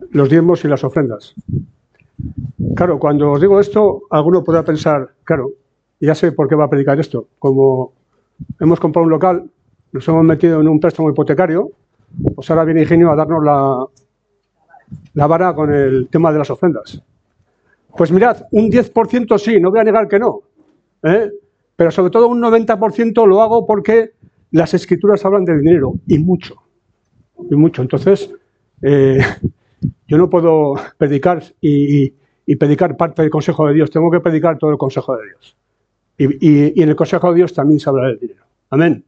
los diezmos y las ofrendas. Claro, cuando os digo esto, alguno podrá pensar, claro, ya sé por qué va a predicar esto. Como hemos comprado un local, nos hemos metido en un préstamo hipotecario, pues ahora viene Ingenio a darnos la vara con el tema de las ofrendas. Pues mirad, un 10% sí, no voy a negar que no, pero sobre todo un 90% lo hago porque las Escrituras hablan de dinero, y mucho. Entonces, yo no puedo predicar y predicar parte del consejo de Dios, tengo que predicar todo el consejo de Dios. Y en el consejo de Dios también se habla del dinero. Amén.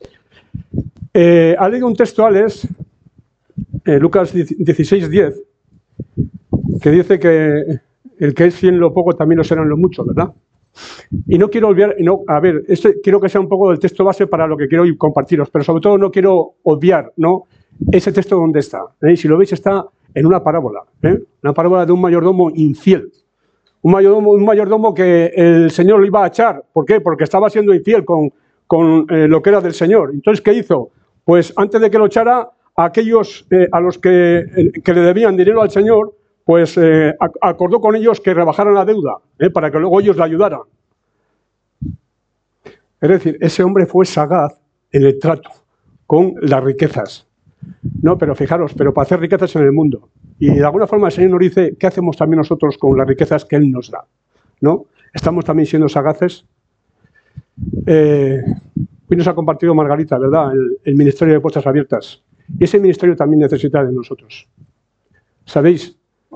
Ha leído un texto, Alex, Lucas 16:10, que dice que el que es fiel en lo poco también lo será en lo mucho, ¿verdad? Y no quiero olvidar, quiero que sea un poco del texto base para lo que quiero hoy compartiros, pero sobre todo no quiero obviar, ¿no?, ese texto donde está. Si lo veis, está en una parábola de un mayordomo infiel. Un mayordomo que el Señor lo iba a echar. ¿Por qué? Porque estaba siendo infiel con lo que era del Señor. Entonces, ¿qué hizo? Pues antes de que lo echara, a aquellos a los que le debían dinero al Señor, pues acordó con ellos que rebajaran la deuda, para que luego ellos le ayudaran. Es decir, ese hombre fue sagaz en el trato con las riquezas. No, pero fijaros, pero para hacer riquezas en el mundo. Y de alguna forma el Señor nos dice, ¿qué hacemos también nosotros con las riquezas que Él nos da? ¿No? ¿Estamos también siendo sagaces? Hoy nos ha compartido Margarita, ¿verdad?, el Ministerio de Puertas Abiertas. Y ese ministerio también necesita de nosotros. ¿Sabéis?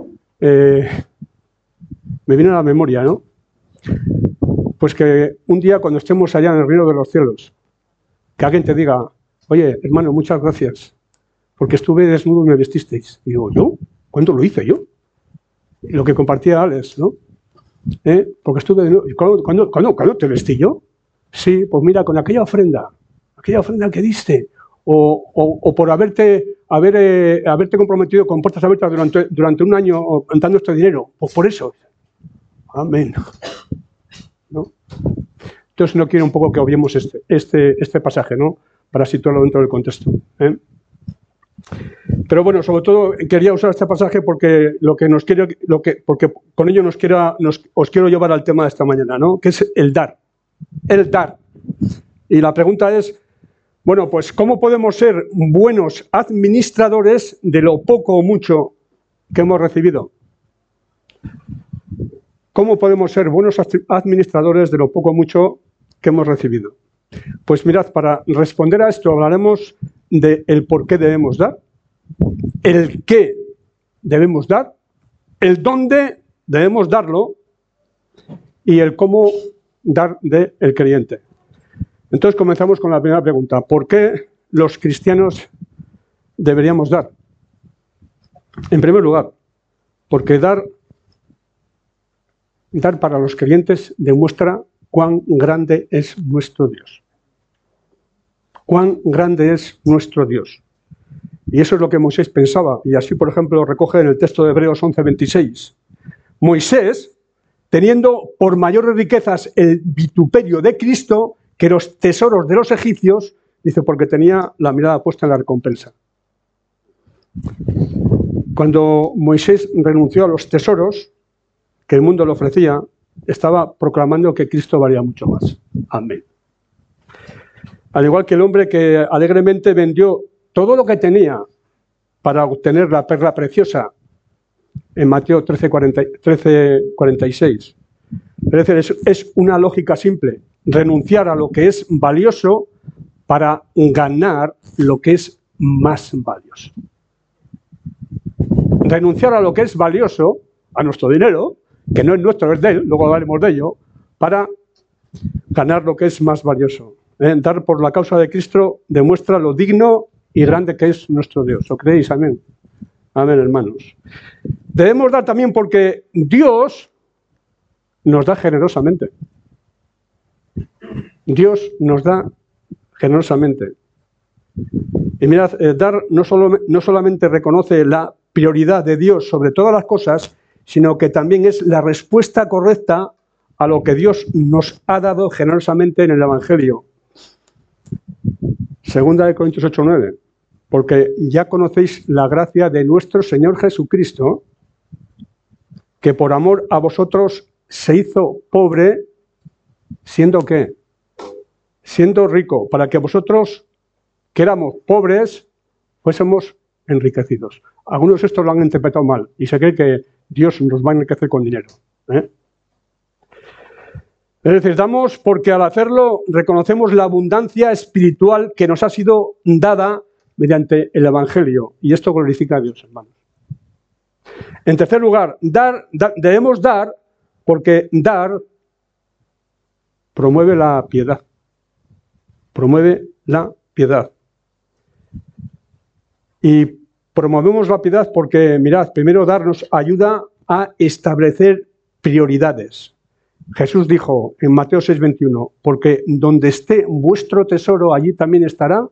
Me viene a la memoria, ¿no? Pues que un día cuando estemos allá en el reino de los cielos, que alguien te diga, oye, hermano, muchas gracias, porque estuve desnudo y me vestisteis. Y digo, ¿yo? ¿Cuándo lo hice yo? Y lo que compartía Alex, ¿no? Porque estuve desnudo. ¿Cuándo te vestí yo? Sí, pues mira, con aquella ofrenda que diste, o por haberte comprometido con Puertas Abiertas durante un año dando este dinero, pues por eso. Amén. ¿No? Entonces no quiero un poco que obviemos este pasaje, ¿no?, para situarlo dentro del contexto. Pero bueno, sobre todo quería usar este pasaje porque porque con ello os quiero llevar al tema de esta mañana, ¿no?, que es el dar. El dar. Y la pregunta es, bueno, pues ¿cómo podemos ser buenos administradores de lo poco o mucho que hemos recibido? ¿Cómo podemos ser buenos administradores de lo poco o mucho que hemos recibido? Pues mirad, para responder a esto hablaremos del por qué debemos dar, el qué debemos dar, el dónde debemos darlo y el cómo dar del creyente. Entonces comenzamos con la primera pregunta. ¿Por qué los cristianos deberíamos dar? En primer lugar, porque dar para los creyentes demuestra cuán grande es nuestro Dios. Cuán grande es nuestro Dios. Y eso es lo que Moisés pensaba. Y así, por ejemplo, lo recoge en el texto de Hebreos 11:26. Moisés, teniendo por mayores riquezas el vituperio de Cristo que los tesoros de los egipcios, dice, porque tenía la mirada puesta en la recompensa. Cuando Moisés renunció a los tesoros que el mundo le ofrecía, estaba proclamando que Cristo valía mucho más. Amén. Al igual que el hombre que alegremente vendió todo lo que tenía para obtener la perla preciosa en Mateo 13:46. Es decir, es una lógica simple. Renunciar a lo que es valioso para ganar lo que es más valioso. Renunciar a lo que es valioso, a nuestro dinero, que no es nuestro, es de él, luego hablaremos de ello, para ganar lo que es más valioso. Dar por la causa de Cristo demuestra lo digno y grande que es nuestro Dios. ¿Lo creéis? Amén. Amén, hermanos. Debemos dar también porque Dios nos da generosamente. Dios nos da generosamente. Y mirad, dar no solamente reconoce la prioridad de Dios sobre todas las cosas, sino que también es la respuesta correcta a lo que Dios nos ha dado generosamente en el Evangelio. Segunda de Corintios 8:9. porque ya conocéis la gracia de nuestro Señor Jesucristo, que por amor a vosotros se hizo pobre, ¿siendo qué? Siendo rico, para que vosotros, que éramos pobres, fuésemos enriquecidos. Algunos esto lo han interpretado mal y se cree que Dios nos va a enriquecer con dinero. Es decir, damos porque al hacerlo reconocemos la abundancia espiritual que nos ha sido dada mediante el Evangelio. Y esto glorifica a Dios, hermanos. En tercer lugar, debemos dar porque dar promueve la piedad. Promueve la piedad. Y promovemos la piedad porque, mirad, primero dar nos ayuda a establecer prioridades. Jesús dijo en Mateo 6:21, porque donde esté vuestro tesoro, allí también estará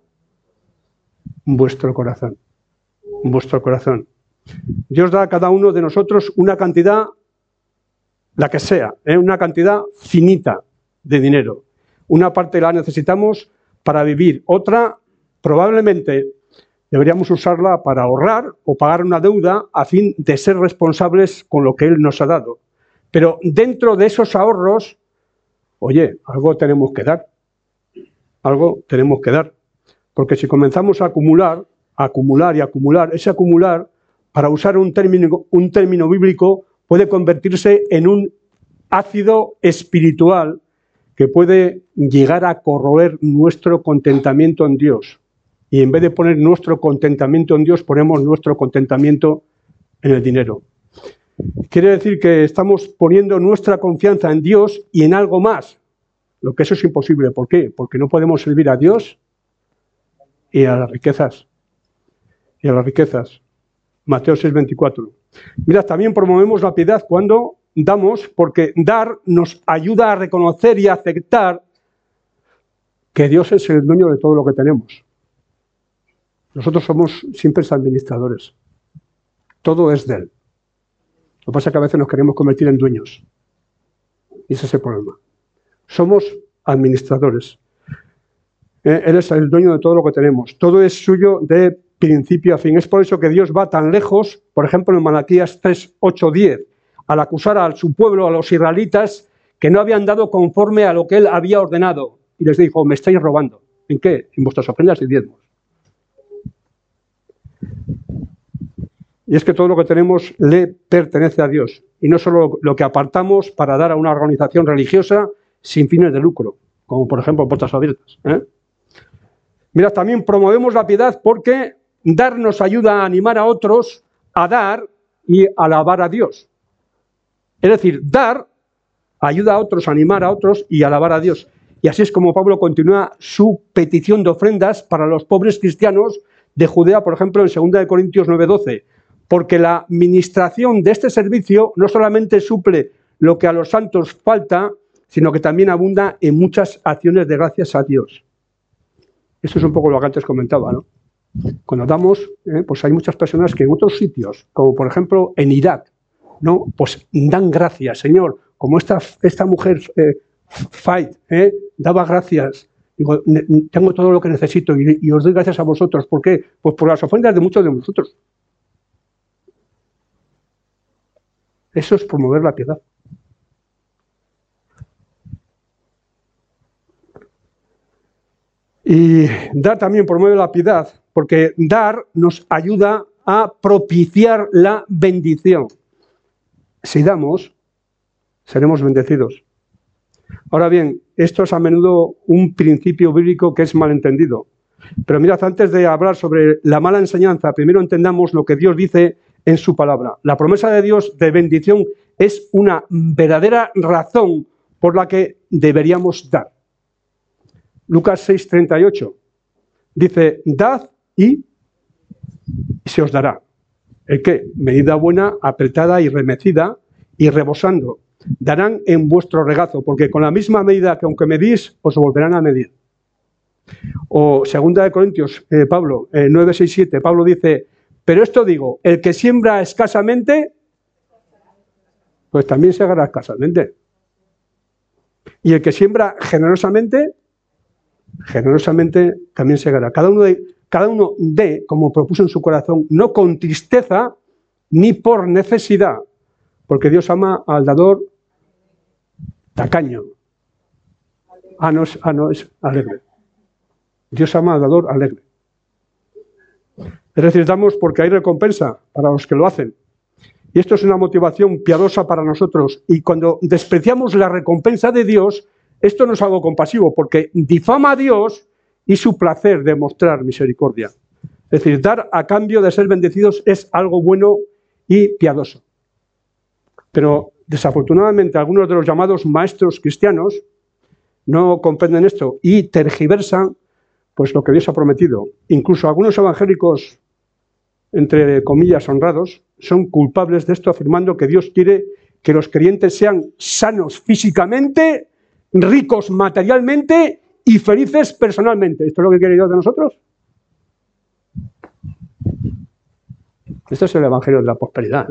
vuestro corazón. Vuestro corazón. Dios da a cada uno de nosotros una cantidad, la que sea, una cantidad finita de dinero. Una parte la necesitamos para vivir, otra probablemente deberíamos usarla para ahorrar o pagar una deuda a fin de ser responsables con lo que Él nos ha dado. Pero dentro de esos ahorros, oye, algo tenemos que dar. Algo tenemos que dar. Porque si comenzamos a acumular, ese acumular, para usar un término bíblico, puede convertirse en un ácido espiritual que puede llegar a corroer nuestro contentamiento en Dios. Y en vez de poner nuestro contentamiento en Dios, ponemos nuestro contentamiento en el dinero. Quiere decir que estamos poniendo nuestra confianza en Dios y en algo más. Lo que eso es imposible. ¿Por qué? Porque no podemos servir a Dios y a las riquezas. Y a las riquezas. Mateo 6:24. Mira, también promovemos la piedad cuando damos, porque dar nos ayuda a reconocer y a aceptar que Dios es el dueño de todo lo que tenemos. Nosotros somos simples administradores. Todo es de Él. Lo que pasa es que a veces nos queremos convertir en dueños. Y ese es el problema. Somos administradores. Él es el dueño de todo lo que tenemos. Todo es suyo de principio a fin. Es por eso que Dios va tan lejos, por ejemplo en Malaquías 3:8-10, al acusar a su pueblo, a los israelitas, que no habían dado conforme a lo que Él había ordenado. Y les dijo, me estáis robando. ¿En qué? En vuestras ofrendas y diezmos. Y es que todo lo que tenemos le pertenece a Dios. Y no solo lo que apartamos para dar a una organización religiosa sin fines de lucro, como por ejemplo Puertas Abiertas. Mira, también promovemos la piedad porque dar nos ayuda a animar a otros a dar y alabar a Dios. Es decir, dar ayuda a otros, a animar a otros y a alabar a Dios. Y así es como Pablo continúa su petición de ofrendas para los pobres cristianos de Judea, por ejemplo, en 2 Corintios 9:12. Porque la ministración de este servicio no solamente suple lo que a los santos falta, sino que también abunda en muchas acciones de gracias a Dios. Esto es un poco lo que antes comentaba, ¿no? Cuando damos, pues hay muchas personas que en otros sitios, como por ejemplo en Irak, ¿no? Pues dan gracias, Señor, como esta mujer Fight, daba gracias. Digo, tengo todo lo que necesito y os doy gracias a vosotros. ¿Por qué? Pues por las ofrendas de muchos de vosotros. Eso es promover la piedad. Y dar también promueve la piedad, porque dar nos ayuda a propiciar la bendición. Si damos, seremos bendecidos. Ahora bien, esto es a menudo un principio bíblico que es malentendido. Pero mirad, antes de hablar sobre la mala enseñanza, primero entendamos lo que Dios dice en su palabra. La promesa de Dios de bendición es una verdadera razón por la que deberíamos dar. Lucas 6:38 dice, dad y se os dará. ¿El qué? Medida buena, apretada y remecida y rebosando. Darán en vuestro regazo, porque con la misma medida que aunque medís, os volverán a medir. O 2 Corintios, Pablo, 9:6-7, Pablo dice, pero esto digo, el que siembra escasamente, pues también segará escasamente. Y el que siembra generosamente también segará. Cada uno cada uno dé, como propuso en su corazón, no con tristeza ni por necesidad, porque Dios ama al dador tacaño. No es alegre. Dios ama al dador alegre. Es decir, damos porque hay recompensa para los que lo hacen. Y esto es una motivación piadosa para nosotros. Y cuando despreciamos la recompensa de Dios, esto no es algo compasivo, porque difama a Dios y su placer de mostrar misericordia. Es decir, dar a cambio de ser bendecidos es algo bueno y piadoso. Pero desafortunadamente algunos de los llamados maestros cristianos no comprenden esto y tergiversan pues lo que Dios ha prometido. Incluso algunos evangélicos, entre comillas, honrados, son culpables de esto, afirmando que Dios quiere que los creyentes sean sanos físicamente, ricos materialmente y felices personalmente. ¿Esto es lo que quiere Dios de nosotros? Este es el evangelio de la prosperidad.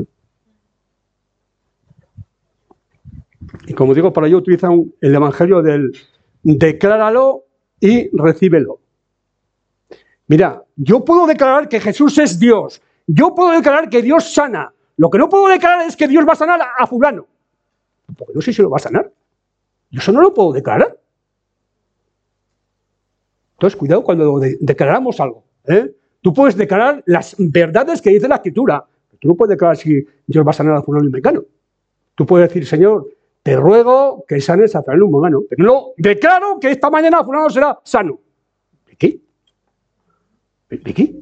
Y como digo, para ello utilizan el evangelio del decláralo y recíbelo. Mira, yo puedo declarar que Jesús es Dios. Yo puedo declarar que Dios sana. Lo que no puedo declarar es que Dios va a sanar a fulano. Porque no sé si lo va a sanar. Yo eso no lo puedo declarar. Entonces, cuidado cuando declaramos algo. Tú puedes declarar las verdades que dice la Escritura. Tú no puedes declarar si Dios va a sanar a fulano y mecano. Tú puedes decir, Señor, te ruego que sanes a fulano y mecano. Pero no, declaro que esta mañana fulano será sano. ¿De qué? ¿De qué?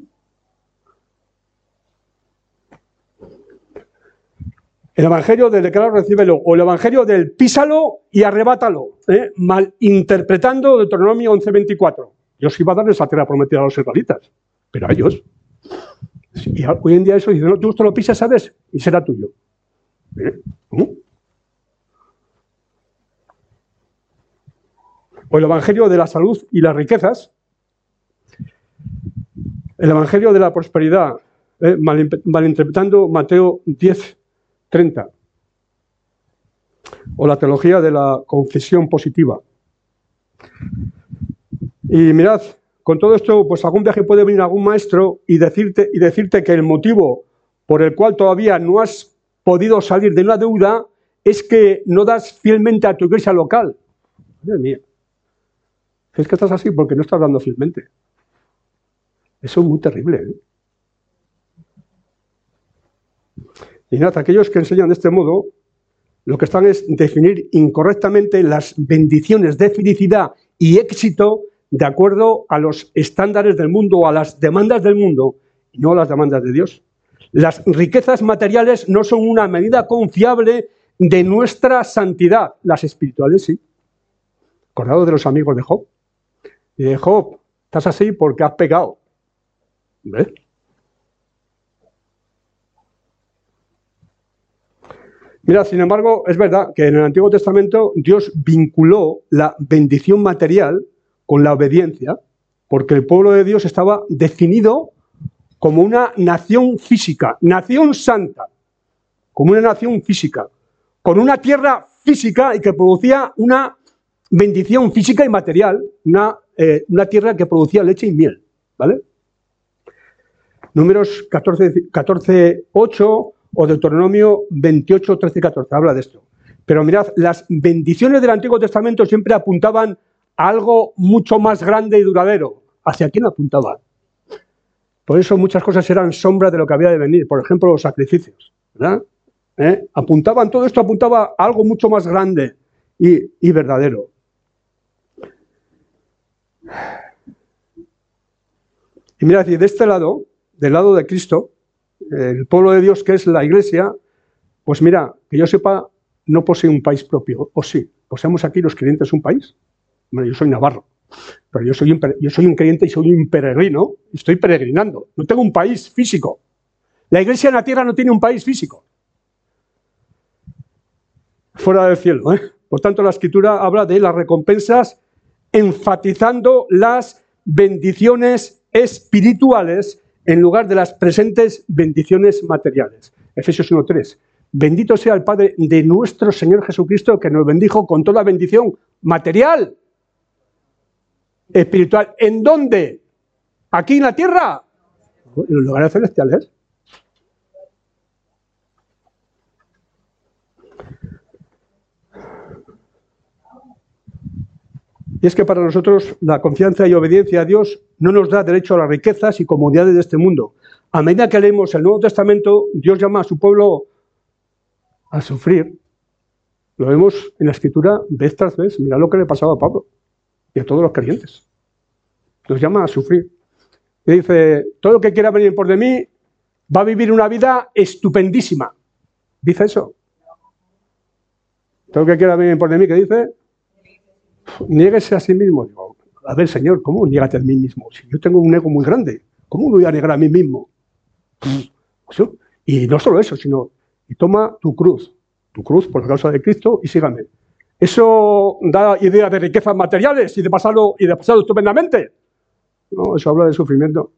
El evangelio del declarar, recíbelo, o el evangelio del písalo y arrebátalo, malinterpretando Deuteronomio 11:24. Dios iba a darles la tierra prometida a los israelitas, pero a ellos. Y hoy en día eso dice, no, tú esto lo pisas, ¿sabes? Y será tuyo. ¿Cómo? O el evangelio de la salud y las riquezas. El evangelio de la prosperidad, malinterpretando Mateo 10:30. O la teología de la confesión positiva. Y mirad, con todo esto, pues algún viaje puede venir algún maestro y decirte que el motivo por el cual todavía no has podido salir de una deuda es que no das fielmente a tu iglesia local. Madre mía. Es que estás así porque no estás dando fielmente. Eso es muy terrible. Y nada, aquellos que enseñan de este modo, lo que están es definir incorrectamente las bendiciones de felicidad y éxito de acuerdo a los estándares del mundo o a las demandas del mundo, y no a las demandas de Dios. Las riquezas materiales no son una medida confiable de nuestra santidad. Las espirituales sí. Acordado de los amigos de Job. Y de Job, estás así porque has pecado. ¿Ves? Mira, sin embargo, es verdad que en el Antiguo Testamento Dios vinculó la bendición material con la obediencia, porque el pueblo de Dios estaba definido como una nación física, nación santa, como una nación física, con una tierra física y que producía una bendición física y material, una tierra que producía leche y miel, ¿vale? Números 14:8 o Deuteronomio 28:13-14, habla de esto. Pero mirad, las bendiciones del Antiguo Testamento siempre apuntaban a algo mucho más grande y duradero. ¿Hacia quién apuntaban? Por eso muchas cosas eran sombras de lo que había de venir. Por ejemplo, los sacrificios, ¿verdad? Todo esto apuntaba a algo mucho más grande y verdadero. Y mirad, y de este lado, del lado de Cristo, el pueblo de Dios que es la Iglesia, pues mira, que yo sepa, no posee un país propio, o sí, poseemos aquí los creyentes un país. Bueno, yo soy navarro, pero yo soy un creyente y soy un peregrino, y estoy peregrinando, no tengo un país físico. La Iglesia en la tierra no tiene un país físico. Fuera del cielo, Por tanto, la Escritura habla de las recompensas enfatizando las bendiciones espirituales en lugar de las presentes bendiciones materiales. Efesios 1:3. Bendito sea el Padre de nuestro Señor Jesucristo, que nos bendijo con toda bendición material, espiritual. ¿En dónde? ¿Aquí en la tierra? En los lugares celestiales. Y es que para nosotros la confianza y obediencia a Dios no nos da derecho a las riquezas y comodidades de este mundo. A medida que leemos el Nuevo Testamento, Dios llama a su pueblo a sufrir. Lo vemos en la Escritura vez tras vez. Mirad lo que le pasaba a Pablo y a todos los creyentes. Los llama a sufrir. Y dice, todo el que quiera venir por de mí va a vivir una vida estupendísima. Dice eso. Todo el que quiera venir por de mí, ¿qué dice? Niéguese a sí mismo. Digo, a ver, Señor, ¿cómo niégate a mí mismo? Si yo tengo un ego muy grande, ¿cómo me voy a negar a mí mismo? Y no solo eso, sino, y toma tu cruz por la causa de Cristo y sígame. ¿Eso da idea de riquezas materiales y de pasarlo estupendamente? No, eso habla de sufrimiento.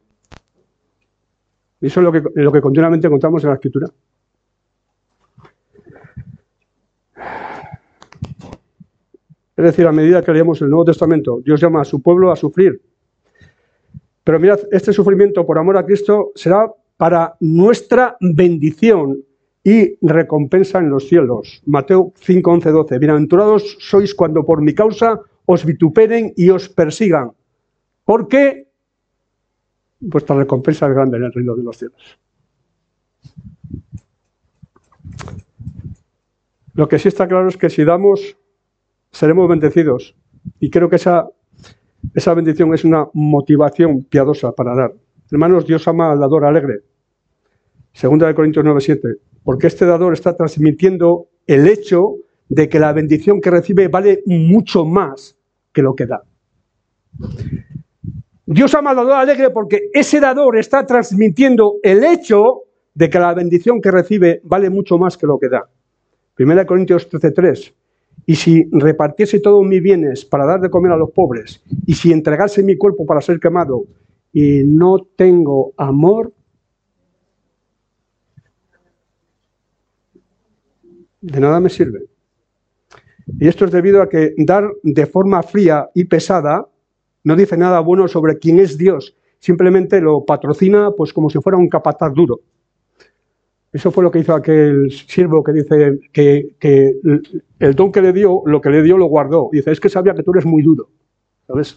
Y eso es lo que continuamente encontramos en la Escritura. Es decir, a medida que leemos el Nuevo Testamento, Dios llama a su pueblo a sufrir. Pero mirad, este sufrimiento por amor a Cristo será para nuestra bendición y recompensa en los cielos. Mateo 5, 11, 12. Bienaventurados sois cuando por mi causa os vituperen y os persigan. ¿Por qué? Vuestra recompensa es grande en el reino de los cielos. Lo que sí está claro es que si damos, seremos bendecidos. Y creo que esa bendición es una motivación piadosa para dar. Hermanos, Dios ama al dador alegre. 2 Corintios 9, 7. Porque este dador está transmitiendo el hecho de que la bendición que recibe vale mucho más que lo que da. Dios ama al dador alegre porque ese dador está transmitiendo el hecho de que la bendición que recibe vale mucho más que lo que da. 1 Corintios 13, 3. Y si repartiese todos mis bienes para dar de comer a los pobres, y si entregase mi cuerpo para ser quemado, y no tengo amor, de nada me sirve. Y esto es debido a que dar de forma fría y pesada no dice nada bueno sobre quién es Dios, simplemente lo patrocina pues como si fuera un capataz duro. Eso fue lo que hizo aquel siervo que dice que el don que le dio, lo que le dio lo guardó. Dice, es que sabía que tú eres muy duro, ¿sabes?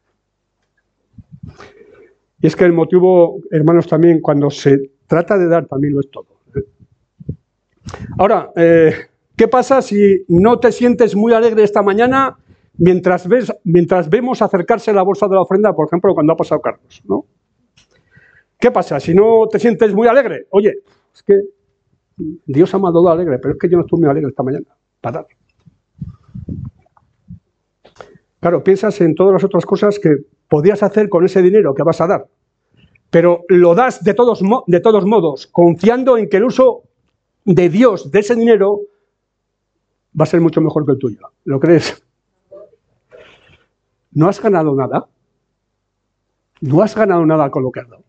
Y es que el motivo, hermanos, también cuando se trata de dar también lo es todo. Ahora, ¿qué pasa si no te sientes muy alegre esta mañana mientras vemos acercarse la bolsa de la ofrenda, por ejemplo, cuando ha pasado Carlos, ¿no? ¿Qué pasa si no te sientes muy alegre? Oye, es que Dios ha mandado alegre, pero es que yo no estoy muy alegre esta mañana para dar. Claro, piensas en todas las otras cosas que podías hacer con ese dinero que vas a dar, pero lo das de todos modos, confiando en que el uso de Dios de ese dinero va a ser mucho mejor que el tuyo. ¿Lo crees? ¿No has ganado nada? ¿No has ganado nada con lo que has dado?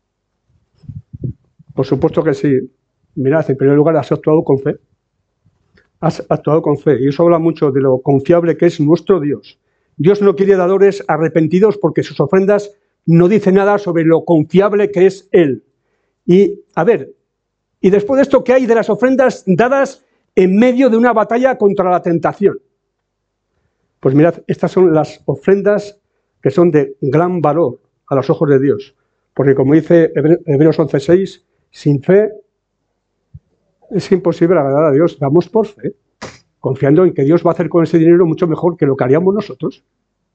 Por supuesto que sí. Mirad, en primer lugar, has actuado con fe. Has actuado con fe. Y eso habla mucho de lo confiable que es nuestro Dios. Dios no quiere dadores arrepentidos porque sus ofrendas no dicen nada sobre lo confiable que es Él. Y, a ver, y después de esto, ¿qué hay de las ofrendas dadas en medio de una batalla contra la tentación? Pues mirad, estas son las ofrendas que son de gran valor a los ojos de Dios. Porque como dice Hebreos 11:6, sin fe es imposible agradar a Dios. Damos por fe, confiando en que Dios va a hacer con ese dinero mucho mejor que lo que haríamos nosotros.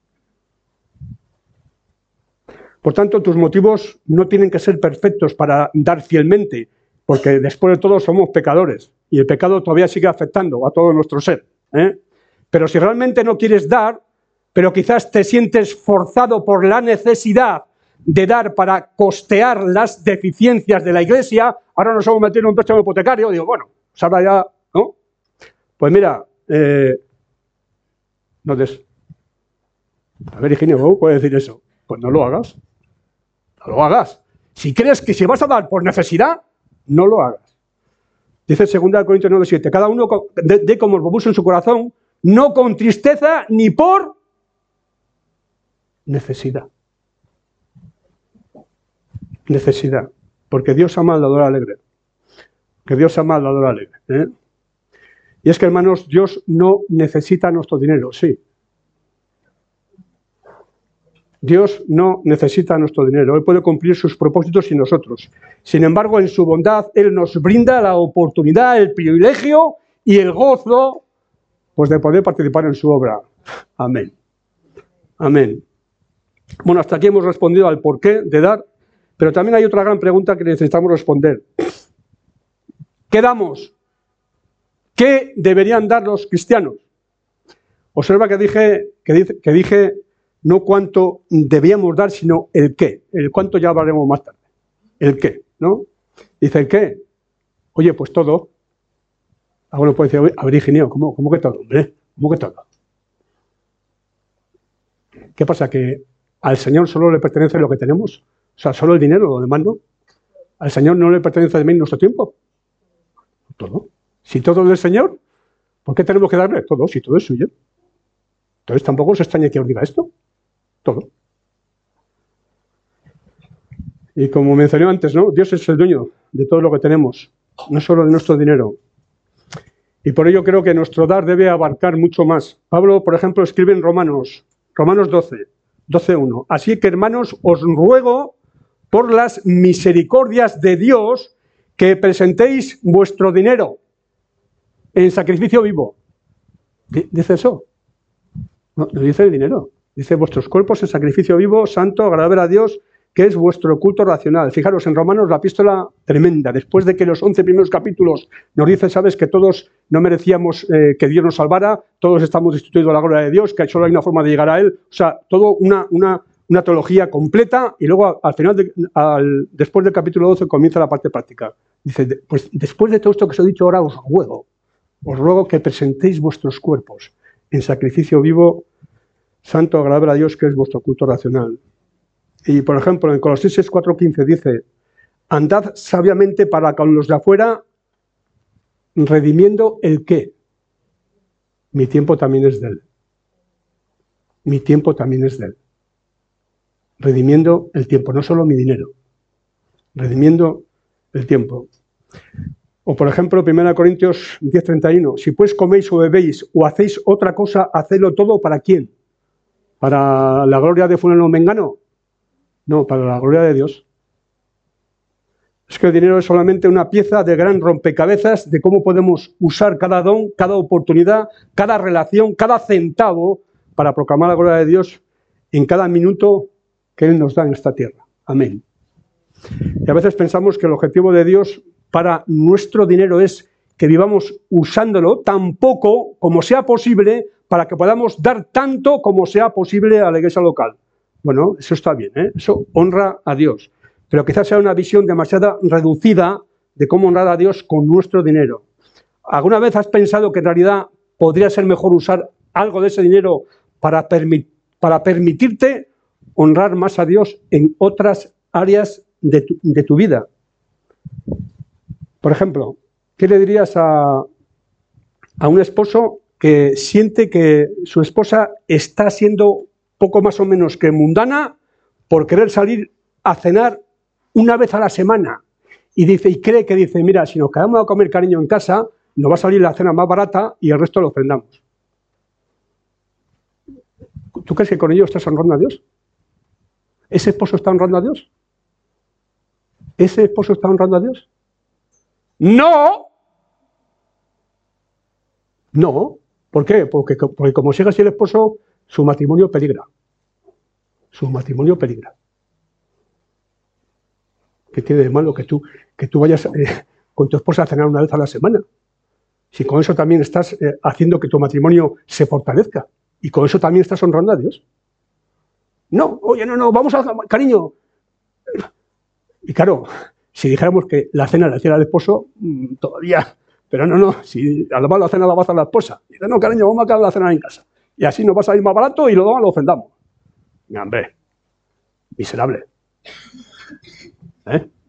Por tanto, tus motivos no tienen que ser perfectos para dar fielmente, porque después de todo somos pecadores y el pecado todavía sigue afectando a todo nuestro ser, ¿eh? Pero si realmente no quieres dar, pero quizás te sientes forzado por la necesidad de dar para costear las deficiencias de la iglesia, ahora nos hemos metido en un préstamo hipotecario, digo, bueno, pues ahora ya, ¿no? Pues mira, no des. A ver, Higinio, ¿cómo puedes decir eso? Pues no lo hagas. No lo hagas. Si crees que si vas a dar por necesidad, no lo hagas. Dice 2 Corintios 9:7, cada uno dé como lo puso en su corazón, no con tristeza ni por necesidad. necesidad. Porque Dios ama al dador alegre. Que Dios ama al dador alegre. Y es que, hermanos, Dios no necesita nuestro dinero, sí. Dios no necesita nuestro dinero. Él puede cumplir sus propósitos sin nosotros. Sin embargo, en su bondad, Él nos brinda la oportunidad, el privilegio y el gozo, pues, de poder participar en su obra. Amén. Amén. Bueno, hasta aquí hemos respondido al porqué de dar, pero también hay otra gran pregunta que necesitamos responder. ¿Qué damos? ¿Qué deberían dar los cristianos? Observa que dije no cuánto debíamos dar, sino el qué. El cuánto ya hablaremos más tarde. El qué, ¿no? Dice, ¿el qué? Oye, pues todo. Alguno puede decir, a ver, ingeniero, ¿cómo que todo, hombre? ¿Cómo que todo? ¿Qué pasa? ¿Que al Señor solo le pertenece lo que tenemos? O sea, solo el dinero, lo demás no. ¿Al Señor no le pertenece también nuestro tiempo? Todo. Si todo es del Señor, ¿por qué tenemos que darle todo? Si todo es suyo. Entonces tampoco os extraña que os diga esto. Todo. Y como mencioné antes, ¿no? Dios es el dueño de todo lo que tenemos, no solo de nuestro dinero. Y por ello creo que nuestro dar debe abarcar mucho más. Pablo, por ejemplo, escribe en Romanos 12:1. Así que, hermanos, os ruego por las misericordias de Dios que presentéis vuestro dinero en sacrificio vivo. ¿Dice eso? No dice el dinero. Dice vuestros cuerpos en sacrificio vivo, santo, agradable a Dios, que es vuestro culto racional. Fijaros, en Romanos la epístola tremenda, después de que los 11 primeros capítulos nos dice, sabes, que todos no merecíamos que Dios nos salvara, todos estamos destituidos de la gloria de Dios, que solo hay una forma de llegar a Él, o sea, todo una teología completa, y luego al final, después del capítulo 12, comienza la parte práctica. Dice, pues después de todo esto que os he dicho ahora, os ruego que presentéis vuestros cuerpos en sacrificio vivo, santo, agradable a Dios, que es vuestro culto racional. Y, por ejemplo, en Colosenses 4:15 dice, andad sabiamente para con los de afuera, redimiendo el qué. Mi tiempo también es de Él. Mi tiempo también es de Él. Redimiendo el tiempo, no solo mi dinero. Redimiendo el tiempo. O, por ejemplo, 1 Corintios 10:31, si pues coméis o bebéis o hacéis otra cosa, hacedlo todo ¿para quién? ¿Para la gloria de fulano o mengano? No, para la gloria de Dios. Es que el dinero es solamente una pieza de gran rompecabezas de cómo podemos usar cada don, cada oportunidad, cada relación, cada centavo para proclamar la gloria de Dios en cada minuto que Él nos da en esta tierra. Amén. Y a veces pensamos que el objetivo de Dios para nuestro dinero es que vivamos usándolo tan poco como sea posible para que podamos dar tanto como sea posible a la iglesia local. Bueno, eso está bien, ¿eh? Eso honra a Dios. Pero quizás sea una visión demasiado reducida de cómo honrar a Dios con nuestro dinero. ¿Alguna vez has pensado que en realidad podría ser mejor usar algo de ese dinero para permitirte honrar más a Dios en otras áreas de tu vida? Por ejemplo, ¿qué le dirías a un esposo que siente que su esposa está siendo poco más o menos que mundana por querer salir a cenar una vez a la semana? Y cree que dice, mira, si nos quedamos a comer, cariño, en casa, nos va a salir la cena más barata y el resto lo ofrendamos. ¿Tú crees que con ello estás honrando a Dios? ¿Ese esposo está honrando a Dios? ¿Ese esposo está honrando a Dios? ¡No! No. ¿Por qué? Porque como sigue así el esposo, su matrimonio peligra. Su matrimonio peligra. ¿Qué tiene de malo que tú vayas con tu esposa a cenar una vez a la semana? Si con eso también estás haciendo que tu matrimonio se fortalezca. Y con eso también estás honrando a Dios. No, oye, no, vamos a... Cariño. Y claro, si dijéramos que la cena la hiciera el esposo, todavía... Pero no, si además la cena la va a hacer la esposa. Dice, no, cariño, vamos a quedar la cena en casa. Y así nos va a salir más barato y lo demás lo ofrendamos. Hombre, miserable. ¿Eh?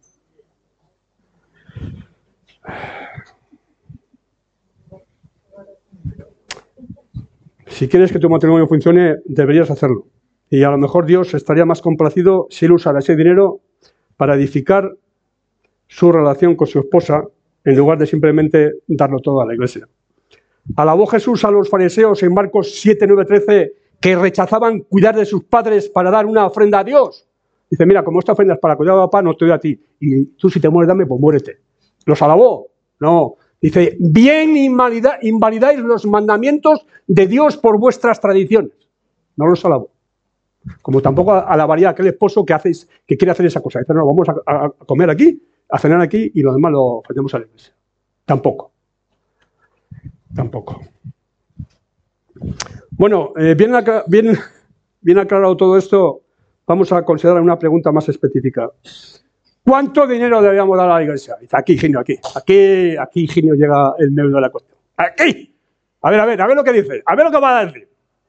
Si quieres que tu matrimonio funcione, deberías hacerlo. Y a lo mejor Dios estaría más complacido si Él usara ese dinero para edificar su relación con su esposa, en lugar de simplemente darlo todo a la iglesia. Alabó Jesús a los fariseos en Marcos 7, 9, 13, que rechazaban cuidar de sus padres para dar una ofrenda a Dios. Dice, mira, como esta ofrenda es para cuidar a papá, no te doy a ti. Y tú si te mueres, dame, pues muérete. ¿Los alabó? No. Dice, bien invalidáis los mandamientos de Dios por vuestras tradiciones. No los alabó. Como tampoco alabaría a aquel esposo que quiere hacer esa cosa. Dice, no, vamos a comer aquí, a cenar aquí y lo demás lo ofrecemos a la iglesia. Tampoco. Bueno, bien aclarado todo esto, vamos a considerar una pregunta más específica. ¿Cuánto dinero deberíamos dar a la iglesia? Dice, aquí, Higinio, aquí, Higinio, llega el medio de la cuestión. ¡Aquí! A ver lo que dice, a ver lo que va a decir.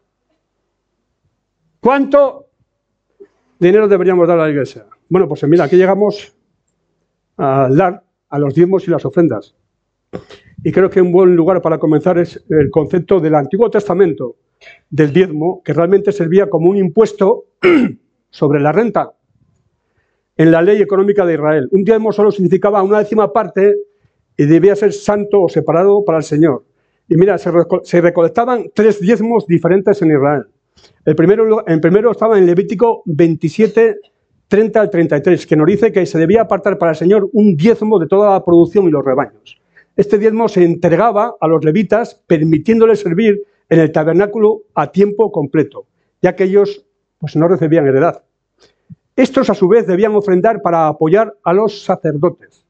¿Cuánto dinero deberíamos dar a la iglesia? Bueno, pues mira, aquí llegamos a dar a los diezmos y las ofrendas. Y creo que un buen lugar para comenzar es el concepto del Antiguo Testamento, del diezmo, que realmente servía como un impuesto sobre la renta en la ley económica de Israel. Un diezmo solo significaba una décima parte y debía ser santo o separado para el Señor. Y mira, se recolectaban 3 diezmos diferentes en Israel. El primero estaba en Levítico 27, 30 al 33, que nos dice que se debía apartar para el Señor un diezmo de toda la producción y los rebaños. Este diezmo se entregaba a los levitas, permitiéndoles servir en el tabernáculo a tiempo completo, ya que ellos pues, no recibían heredad. Estos, a su vez, debían ofrendar para apoyar a los sacerdotes.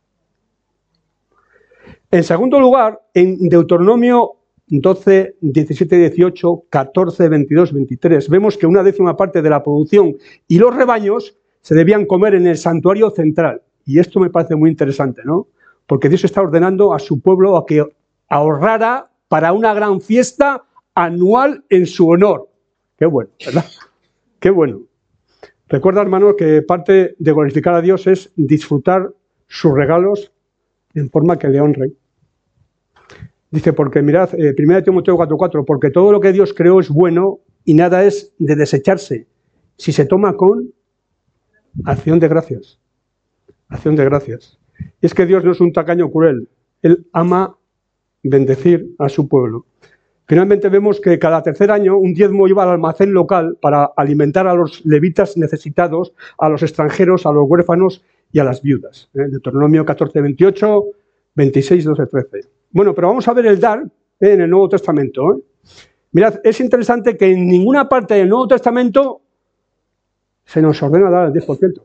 En segundo lugar, en Deuteronomio 12, 17, 18, 14, 22, 23, vemos que una décima parte de la producción y los rebaños se debían comer en el santuario central. Y esto me parece muy interesante, ¿no? Porque Dios está ordenando a su pueblo a que ahorrara para una gran fiesta anual en su honor. Qué bueno, ¿verdad? Qué bueno. Recuerda, hermano, que parte de glorificar a Dios es disfrutar sus regalos en forma que le honren. Dice, porque mirad, 1 Timoteo 4:4, porque todo lo que Dios creó es bueno y nada es de desecharse si se toma con acción de gracias. Acción de gracias. Y es que Dios no es un tacaño cruel. Él ama bendecir a su pueblo. Finalmente vemos que cada tercer año un diezmo iba al almacén local para alimentar a los levitas necesitados, a los extranjeros, a los huérfanos y a las viudas. Deuteronomio 14, 28, 26, 12, 13. Bueno, pero vamos a ver el dar en el Nuevo Testamento. Mirad, es interesante que en ninguna parte del Nuevo Testamento se nos ordena dar el 10%.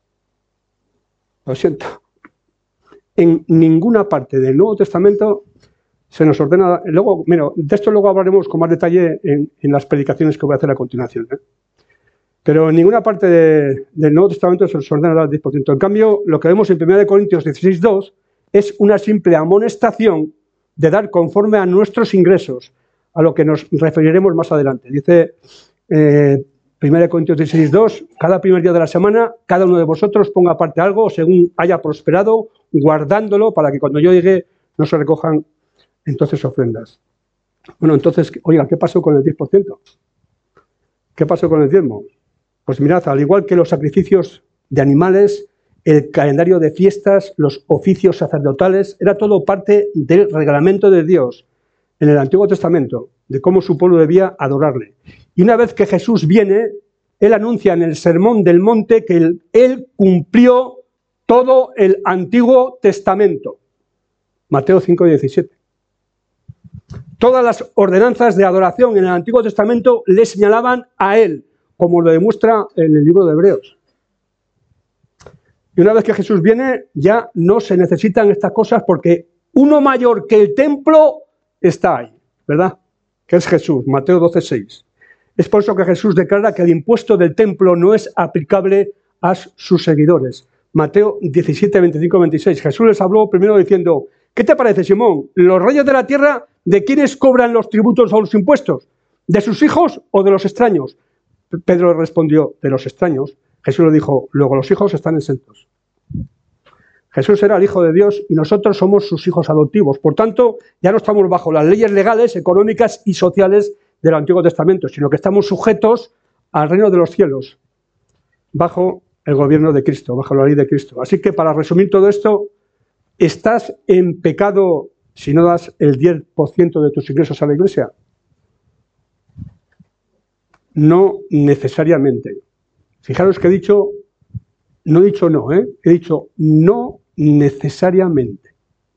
Lo siento. En ninguna parte del Nuevo Testamento se nos ordena. Luego, mira, de esto luego hablaremos con más detalle en las predicaciones que voy a hacer a continuación. Pero en ninguna parte del Nuevo Testamento se nos ordena dar el 10%. En cambio, lo que vemos en 1 Corintios 16, 2 es una simple amonestación de dar conforme a nuestros ingresos, a lo que nos referiremos más adelante. Dice 1 Corintios 16, 2, cada primer día de la semana, cada uno de vosotros ponga aparte algo según haya prosperado, guardándolo para que cuando yo llegue no se recojan entonces ofrendas. Bueno, entonces, oiga, ¿qué pasó con el 10%? ¿Qué pasó con el diezmo? Pues mirad, al igual que los sacrificios de animales, el calendario de fiestas, los oficios sacerdotales, era todo parte del reglamento de Dios en el Antiguo Testamento, de cómo su pueblo debía adorarle. Y una vez que Jesús viene, Él anuncia en el Sermón del Monte que Él cumplió todo el Antiguo Testamento. Mateo 5, 17. Todas las ordenanzas de adoración en el Antiguo Testamento le señalaban a Él, como lo demuestra en el libro de Hebreos. Y una vez que Jesús viene, ya no se necesitan estas cosas porque uno mayor que el templo está ahí, ¿verdad? Que es Jesús, Mateo 12, 6. Es por eso que Jesús declara que el impuesto del templo no es aplicable a sus seguidores. Mateo 17, 25, 26. Jesús les habló primero diciendo, ¿qué te parece, Simón? ¿Los reyes de la tierra de quiénes cobran los tributos o los impuestos? ¿De sus hijos o de los extraños? Pedro respondió, de los extraños. Jesús le dijo, luego los hijos están exentos. Jesús era el Hijo de Dios y nosotros somos sus hijos adoptivos. Por tanto, ya no estamos bajo las leyes legales, económicas y sociales del Antiguo Testamento, sino que estamos sujetos al reino de los cielos, bajo el gobierno de Cristo, bajo la ley de Cristo. Así que para resumir todo esto, ¿estás en pecado si no das el 10% de tus ingresos a la iglesia? No necesariamente. Fijaros que he dicho, no he dicho no, he dicho no necesariamente.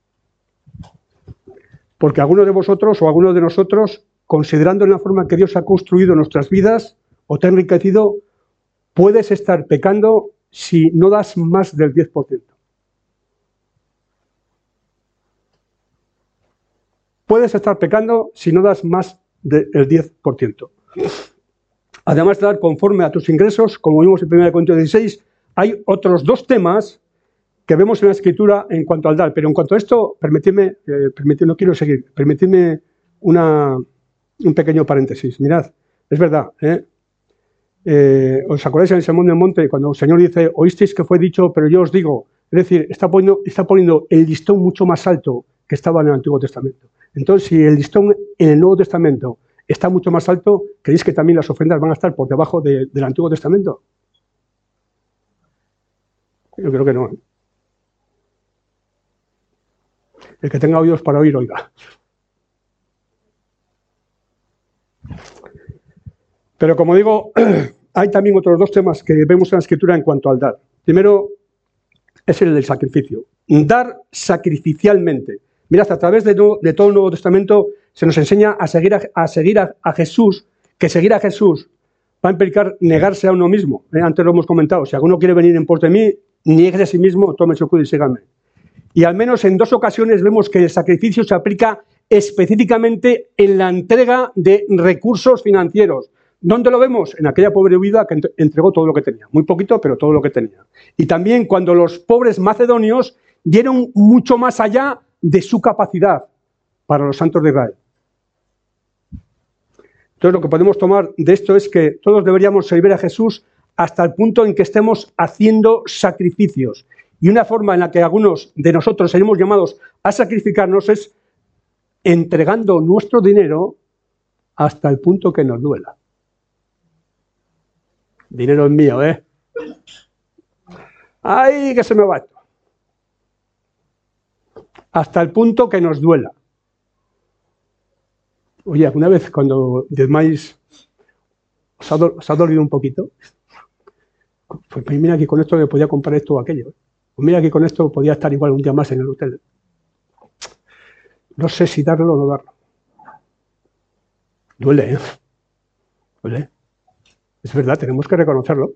Porque algunos de vosotros o algunos de nosotros, considerando la forma que Dios ha construido nuestras vidas o te ha enriquecido, puedes estar pecando si no das más del 10%. Puedes estar pecando si no das más del 10%. Además de dar conforme a tus ingresos, como vimos en 1 Corintios 16, hay otros dos temas que vemos en la Escritura en cuanto al dar. Pero en cuanto a esto, permitidme, no quiero seguir, permitidme un pequeño paréntesis. Mirad, es verdad, ¿os acordáis en el Sermón del Monte cuando el Señor dice, oísteis que fue dicho, pero yo os digo? Es decir, está poniendo el listón mucho más alto que estaba en el Antiguo Testamento. Entonces, si el listón en el Nuevo Testamento está mucho más alto, ¿creéis que también las ofrendas van a estar por debajo del Antiguo Testamento? Yo creo que no. El que tenga oídos para oír, oiga. Pero como digo, hay también otros dos temas que vemos en la Escritura en cuanto al dar. Primero es el del sacrificio. Dar sacrificialmente. Mirad, a través de todo el Nuevo Testamento se nos enseña a seguir a Jesús, que seguir a Jesús va a implicar negarse a uno mismo. Antes lo hemos comentado. Si alguno quiere venir en pos de mí, niegue a sí mismo, tome su cruz y sígame. Y al menos en dos ocasiones vemos que el sacrificio se aplica específicamente en la entrega de recursos financieros. ¿Dónde lo vemos? En aquella pobre viuda que entregó todo lo que tenía. Muy poquito, pero todo lo que tenía. Y también cuando los pobres macedonios dieron mucho más allá de su capacidad para los santos de Israel. Entonces lo que podemos tomar de esto es que todos deberíamos servir a Jesús hasta el punto en que estemos haciendo sacrificios. Y una forma en la que algunos de nosotros seremos llamados a sacrificarnos es entregando nuestro dinero hasta el punto que nos duela. Dinero es mío, ¿eh? ¡Ay, que se me va esto! Hasta el punto que nos duela. Oye, ¿alguna vez cuando diezmáis os ha dolido un poquito? Pues mira que con esto me podía comprar esto o aquello. Pues mira que con esto podía estar igual un día más en el hotel. No sé si darlo o no darlo. Duele, ¿eh? Duele. Es verdad, tenemos que reconocerlo.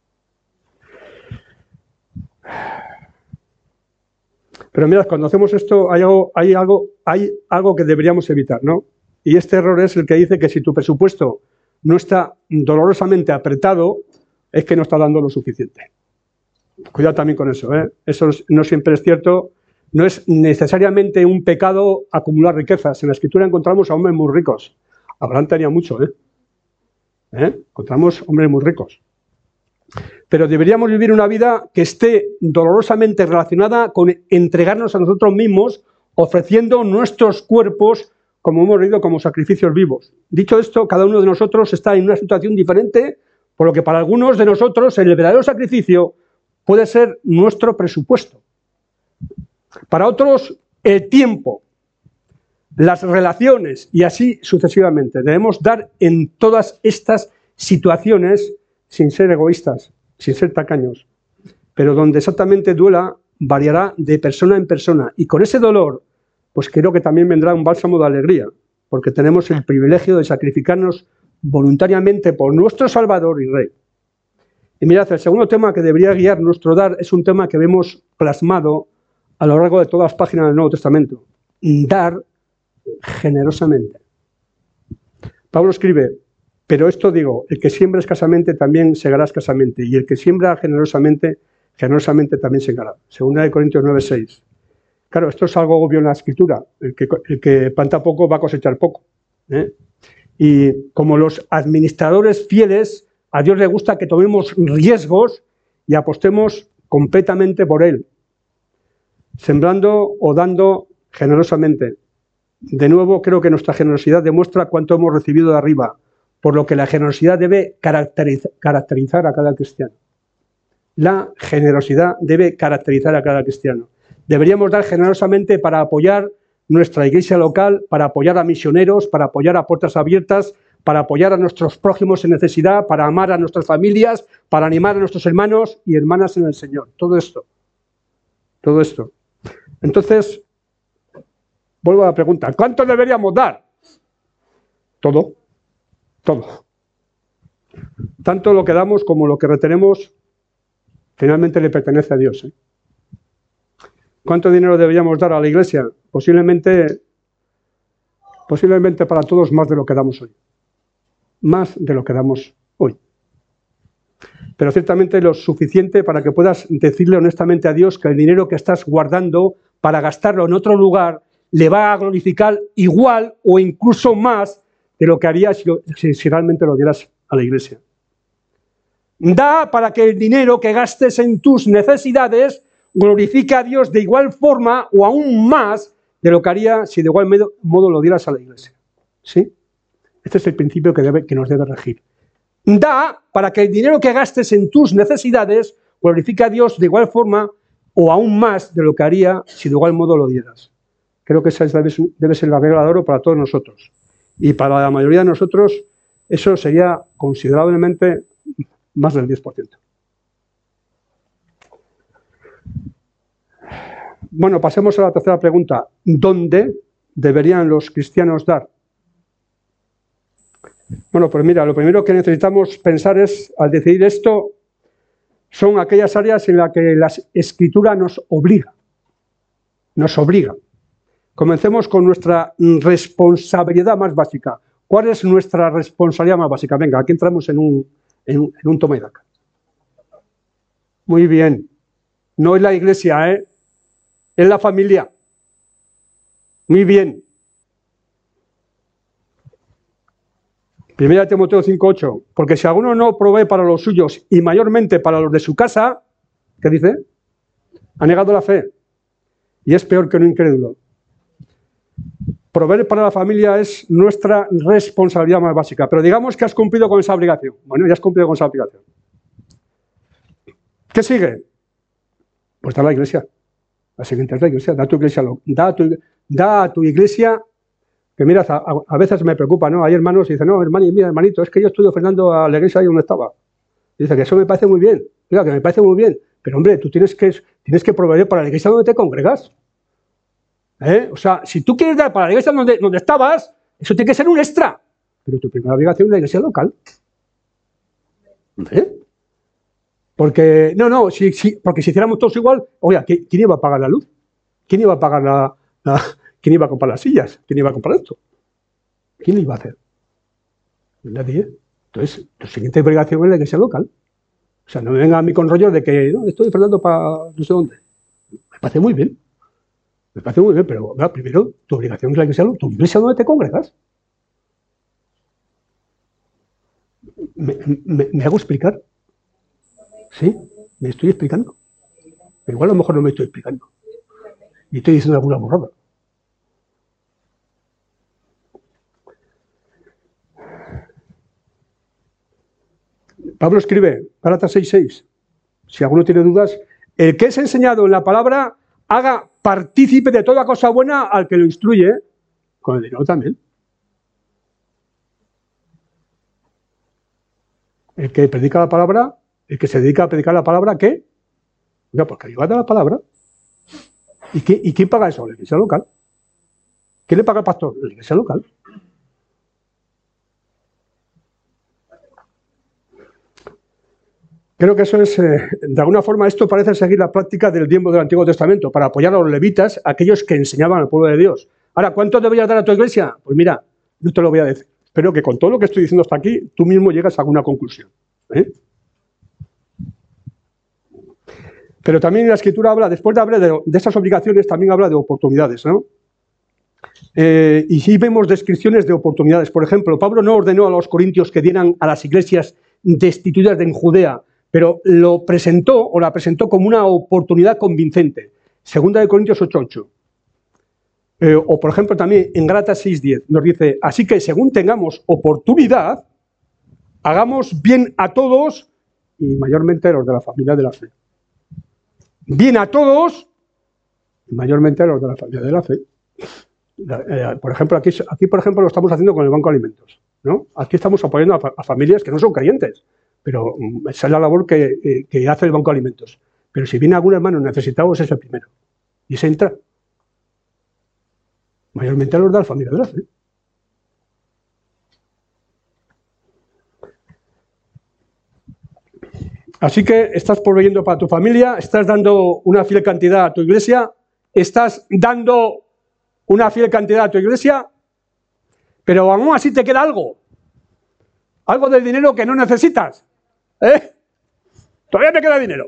Pero mirad, cuando hacemos esto hay algo que deberíamos evitar, ¿no? Y este error es el que dice que si tu presupuesto no está dolorosamente apretado, es que no está dando lo suficiente. Cuidado también con eso, ¿eh? Eso no siempre es cierto. No es necesariamente un pecado acumular riquezas. En la Escritura encontramos a hombres muy ricos. Abraham tenía mucho, ¿eh? Encontramos hombres muy ricos. Pero deberíamos vivir una vida que esté dolorosamente relacionada con entregarnos a nosotros mismos, ofreciendo nuestros cuerpos, como hemos leído, como sacrificios vivos. Dicho esto, cada uno de nosotros está en una situación diferente, por lo que para algunos de nosotros el verdadero sacrificio puede ser nuestro presupuesto. Para otros, el tiempo, las relaciones y así sucesivamente. Debemos dar en todas estas situaciones sin ser egoístas, sin ser tacaños, pero donde exactamente duela variará de persona en persona. Y con ese dolor, pues creo que también vendrá un bálsamo de alegría, porque tenemos el privilegio de sacrificarnos voluntariamente por nuestro Salvador y Rey. Y mirad, el segundo tema que debería guiar nuestro dar es un tema que vemos plasmado a lo largo de todas las páginas del Nuevo Testamento. Dar generosamente. Pablo escribe, pero esto digo, el que siembra escasamente también segará escasamente, y el que siembra generosamente, generosamente también segará. 2 Corintios 9:6. Claro, esto es algo obvio en la Escritura. El que planta poco va a cosechar poco, ¿eh? Y como los administradores fieles, a Dios le gusta que tomemos riesgos y apostemos completamente por Él, sembrando o dando generosamente. De nuevo, creo que nuestra generosidad demuestra cuánto hemos recibido de arriba, por lo que la generosidad debe caracterizar a cada cristiano. La generosidad debe caracterizar a cada cristiano. Deberíamos dar generosamente para apoyar nuestra iglesia local, para apoyar a misioneros, para apoyar a puertas abiertas, para apoyar a nuestros prójimos en necesidad, para amar a nuestras familias, para animar a nuestros hermanos y hermanas en el Señor. Todo esto. Todo esto. Entonces, vuelvo a la pregunta. ¿Cuánto deberíamos dar? Todo. Todo. Tanto lo que damos como lo que retenemos finalmente le pertenece a Dios. ¿Cuánto dinero deberíamos dar a la iglesia? Posiblemente para todos más de lo que damos hoy. Más de lo que damos hoy. Pero ciertamente lo suficiente para que puedas decirle honestamente a Dios que el dinero que estás guardando para gastarlo en otro lugar le va a glorificar igual o incluso más de lo que harías si realmente lo dieras a la iglesia. Da para que el dinero que gastes en tus necesidades glorifique a Dios de igual forma o aún más de lo que haría si de igual modo lo dieras a la iglesia. ¿Sí? Este es el principio que nos debe regir. Da para que el dinero que gastes en tus necesidades glorifique a Dios de igual forma o aún más de lo que haría si de igual modo lo dieras. Creo que esa debe ser la regla de oro para todos nosotros. Y para la mayoría de nosotros eso sería considerablemente más del 10%. Bueno, pasemos a la tercera pregunta. ¿Dónde deberían los cristianos dar? Bueno, pues mira, lo primero que necesitamos pensar es, al decidir esto, son aquellas áreas en las que la Escritura nos obliga. Nos obliga. Comencemos con nuestra responsabilidad más básica. ¿Cuál es nuestra responsabilidad más básica? Venga, aquí entramos en un toma y daca. Muy bien. No es la iglesia, ¿eh? Es la familia. Muy bien. 1 Timoteo 5:8. Porque si alguno no provee para los suyos y mayormente para los de su casa, ¿qué dice? Ha negado la fe. Y es peor que un incrédulo. Proveer para la familia es nuestra responsabilidad más básica. Pero digamos que has cumplido con esa obligación. Bueno, ya has cumplido con esa obligación. ¿Qué sigue? Pues da a la iglesia. La siguiente es la iglesia. Da a tu iglesia. Da a tu iglesia. Que mira, a veces me preocupa, ¿no? Hay hermanos y dicen, no, mira, hermanito, es que yo estoy ofrendando a la iglesia ahí donde estaba. Dice que eso me parece muy bien. Mira, que me parece muy bien. Pero, hombre, tú tienes que proveer para la iglesia donde te congregas. O sea, si tú quieres dar para la iglesia donde estabas, eso tiene que ser un extra. Pero tu primera obligación es la iglesia local. Porque, porque si hiciéramos todos igual, oiga, ¿quién iba a pagar la luz? ¿Quién iba a pagar ¿quién iba a comprar las sillas? ¿Quién iba a comprar esto? ¿Quién lo iba a hacer? Nadie. Entonces, tu siguiente obligación es la iglesia local. O sea, no me venga a mí con rollos de que no, estoy ofrendando para no sé dónde. Me parece muy bien. Me parece muy bien, pero primero, tu obligación es la iglesia local. ¿Tu iglesia donde te congregas? ¿Me hago explicar? ¿Sí? ¿Me estoy explicando? Igual a lo mejor no me estoy explicando. Y estoy diciendo alguna borrada. Pablo escribe, Gálatas 6:6, si alguno tiene dudas, el que es enseñado en la palabra, haga partícipe de toda cosa buena al que lo instruye, con el dinero también. El que predica la palabra, el que se dedica a predicar la palabra, ¿qué? Oiga, porque ayuda de la palabra. ¿Y quién paga eso? La iglesia local. ¿Quién le paga al pastor? La iglesia local. Creo que eso es, de alguna forma, esto parece seguir la práctica del diezmo del Antiguo Testamento, para apoyar a los levitas, aquellos que enseñaban al pueblo de Dios. Ahora, ¿cuánto deberías dar a tu iglesia? Pues mira, no te lo voy a decir. Espero que con todo lo que estoy diciendo hasta aquí, tú mismo llegas a alguna conclusión. Pero también la Escritura habla, después de hablar de esas obligaciones, también habla de oportunidades, ¿no? Y sí vemos descripciones de oportunidades. Por ejemplo, Pablo no ordenó a los corintios que dieran a las iglesias destituidas en Judea, pero la presentó como una oportunidad convincente. Segunda de Corintios 8:8. O, por ejemplo, también en Gálatas 6:10 nos dice, así que según tengamos oportunidad, hagamos bien a todos y mayormente a los de la familia de la fe. Bien a todos y mayormente a los de la familia de la fe. Por ejemplo, aquí, por ejemplo, lo estamos haciendo con el Banco de Alimentos, ¿no? Aquí estamos apoyando a familias que no son creyentes, pero esa es la labor que hace el Banco de Alimentos. Pero si viene algún hermano necesitado, ese es el primero. Y se entra. Mayormente a los de la familia de la fe. Así que estás proveyendo para tu familia, estás dando una fiel cantidad a tu iglesia, estás dando una fiel cantidad a tu iglesia, pero aún así te queda algo del dinero que no necesitas, ¿eh? Todavía me queda dinero.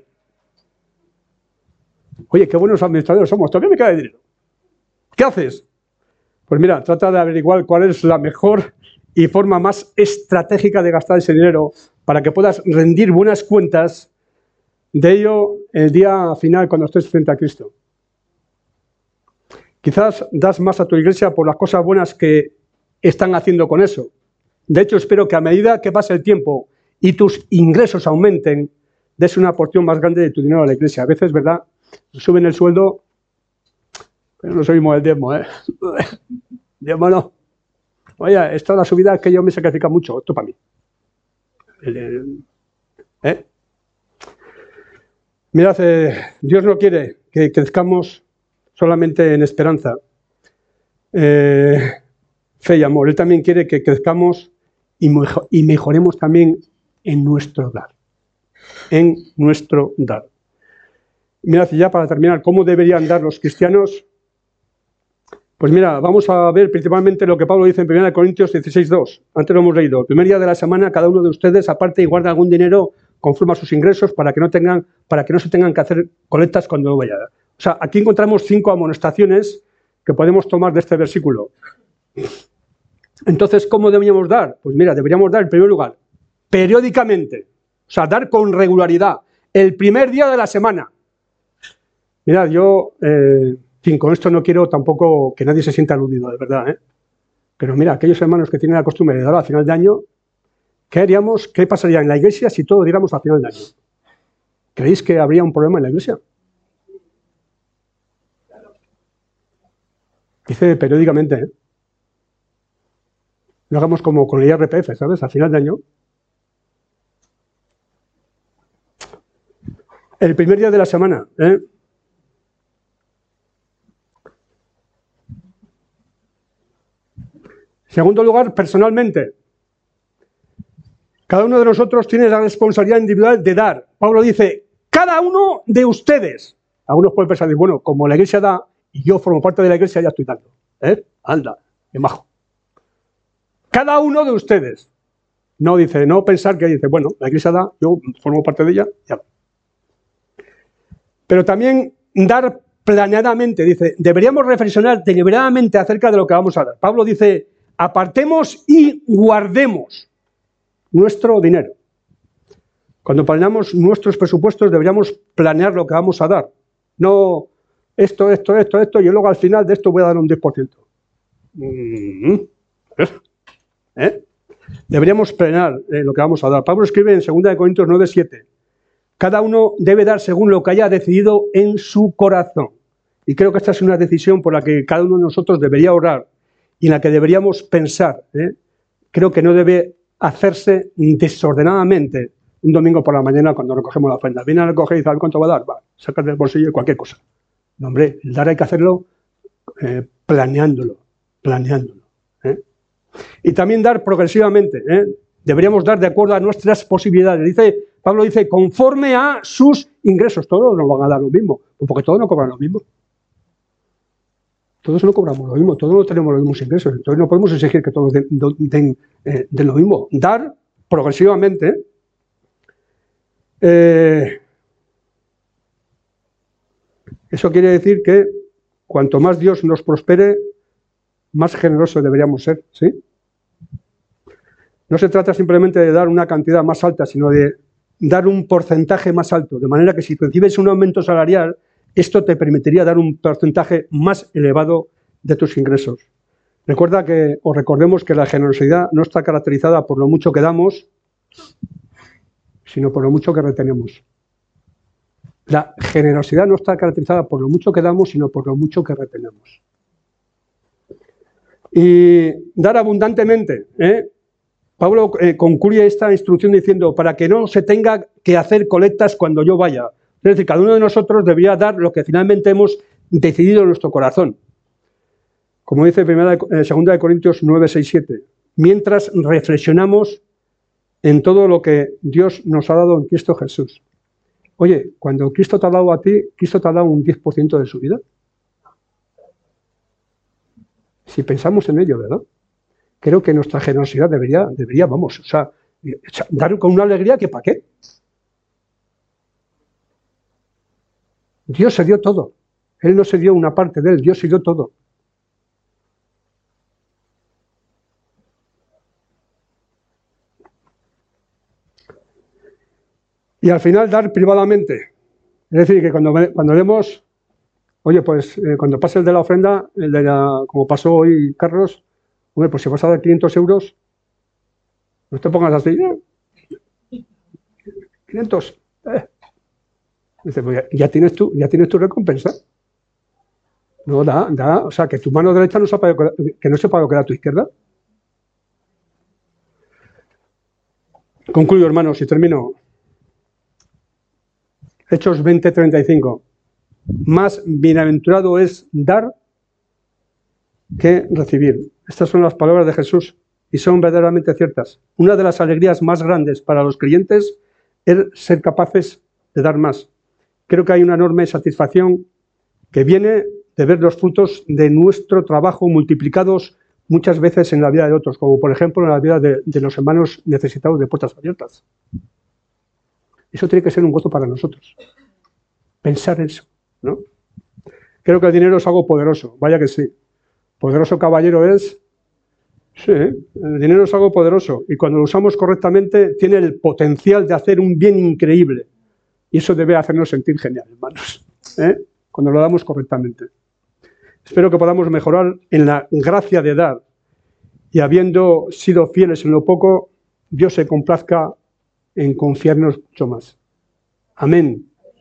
Oye, qué buenos administradores somos, todavía me queda dinero. ¿Qué haces? Pues mira, trata de averiguar cuál es la mejor y forma más estratégica de gastar ese dinero para que puedas rendir buenas cuentas de ello el día final cuando estés frente a Cristo. Quizás das más a tu iglesia por las cosas buenas que están haciendo con eso. De hecho, espero que a medida que pase el tiempo y tus ingresos aumenten, des una porción más grande de tu dinero a la iglesia. A veces, ¿verdad? Suben el sueldo, pero no subimos el diezmo, ¿eh? Diezmo no. Oye, esta es la subida que yo me sacrifica mucho, esto para mí. Mirad, Dios no quiere que crezcamos solamente en esperanza, fe y amor. Él también quiere que crezcamos y mejoremos también en nuestro dar. En nuestro dar. Mirad, ya para terminar, ¿cómo deberían dar los cristianos? Pues mira, vamos a ver principalmente lo que Pablo dice en 1 Corintios 16:2. Antes lo hemos leído. El primer día de la semana, cada uno de ustedes aparte y guarda algún dinero conforme a sus ingresos para que no se tengan que hacer colectas cuando lo vaya a dar. O sea, aquí encontramos 5 amonestaciones que podemos tomar de este versículo. Entonces, ¿cómo deberíamos dar? Pues mira, deberíamos dar en primer lugar, periódicamente. O sea, dar con regularidad. El primer día de la semana. Mirad, yo, con esto no quiero tampoco que nadie se sienta aludido, de verdad, ¿eh? Pero mira, aquellos hermanos que tienen la costumbre de dar a final de año, ¿qué haríamos? ¿Qué pasaría en la iglesia si todos diéramos a final de año? ¿Creéis que habría un problema en la iglesia? Dice periódicamente, ¿eh? Lo hagamos como con el IRPF, ¿sabes? A final de año. El primer día de la semana, ¿eh? Segundo lugar, personalmente. Cada uno de nosotros tiene la responsabilidad individual de dar. Pablo dice, cada uno de ustedes. Algunos pueden pensar, bueno, como la iglesia da y yo formo parte de la iglesia, ya estoy dando. Anda, qué majo. Cada uno de ustedes. No dice, no pensar que dice, bueno, la iglesia da, yo formo parte de ella, ya. Pero también dar planeadamente, dice, deberíamos reflexionar deliberadamente acerca de lo que vamos a dar. Pablo dice, apartemos y guardemos nuestro dinero. Cuando planeamos nuestros presupuestos deberíamos planear lo que vamos a dar. No esto, y luego al final de esto voy a dar un 10%. Deberíamos planear lo que vamos a dar. Pablo escribe en 2 Corintios 9:7. Cada uno debe dar según lo que haya decidido en su corazón. Y creo que esta es una decisión por la que cada uno de nosotros debería orar y en la que deberíamos pensar. Creo que no debe hacerse desordenadamente un domingo por la mañana cuando recogemos la ofrenda. Viene a recoger y dice, ¿cuánto va a dar? Va, sacas del bolsillo cualquier cosa. No, hombre, el dar hay que hacerlo planeándolo. Y también dar progresivamente. Deberíamos dar de acuerdo a nuestras posibilidades. Pablo dice, conforme a sus ingresos. Todos nos van a dar lo mismo, porque todos no cobran lo mismo. Todos no cobramos lo mismo, todos no tenemos los mismos ingresos. Entonces no podemos exigir que todos den lo mismo. Dar progresivamente. Eso quiere decir que cuanto más Dios nos prospere, más generosos deberíamos ser, ¿sí? No se trata simplemente de dar una cantidad más alta, sino de dar un porcentaje más alto, de manera que si recibes un aumento salarial, esto te permitiría dar un porcentaje más elevado de tus ingresos. Recordemos que la generosidad no está caracterizada por lo mucho que damos, sino por lo mucho que retenemos. La generosidad no está caracterizada por lo mucho que damos, sino por lo mucho que retenemos. Y dar abundantemente. Pablo concluye esta instrucción diciendo, para que no se tenga que hacer colectas cuando yo vaya. Es decir, cada uno de nosotros debería dar lo que finalmente hemos decidido en nuestro corazón. Como dice 2 Corintios 9, 6, 7. Mientras reflexionamos en todo lo que Dios nos ha dado en Cristo Jesús. Oye, cuando Cristo te ha dado a ti, Cristo te ha dado un 10% de su vida. Si pensamos en ello, ¿verdad? Creo que nuestra generosidad debería, vamos, o sea, dar con una alegría que ¿para qué? Dios se dio todo. Él no se dio una parte de él, Dios se dio todo. Y al final dar privadamente. Es decir, que cuando demos, oye, pues cuando pase el de la ofrenda, como pasó hoy Carlos, hombre, pues si vas a dar 500 euros, no te pongas así, 500. Dice, pues ya tienes tu recompensa. No, da, o sea, que tu mano derecha no sepa lo que da tu izquierda. Concluyo, hermanos, y termino. Hechos 20:35. Más bienaventurado es dar que recibir. Estas son las palabras de Jesús y son verdaderamente ciertas. Una de las alegrías más grandes para los creyentes es ser capaces de dar más. Creo que hay una enorme satisfacción que viene de ver los frutos de nuestro trabajo multiplicados muchas veces en la vida de otros, como por ejemplo en la vida de los hermanos necesitados de puertas abiertas. Eso tiene que ser un gozo para nosotros. Pensar eso, ¿no? Creo que el dinero es algo poderoso, vaya que sí. Poderoso caballero es. Sí, el dinero es algo poderoso y cuando lo usamos correctamente tiene el potencial de hacer un bien increíble. Y eso debe hacernos sentir genial, hermanos, cuando lo damos correctamente. Espero que podamos mejorar en la gracia de dar y habiendo sido fieles en lo poco, Dios se complazca en confiarnos mucho más. Amén.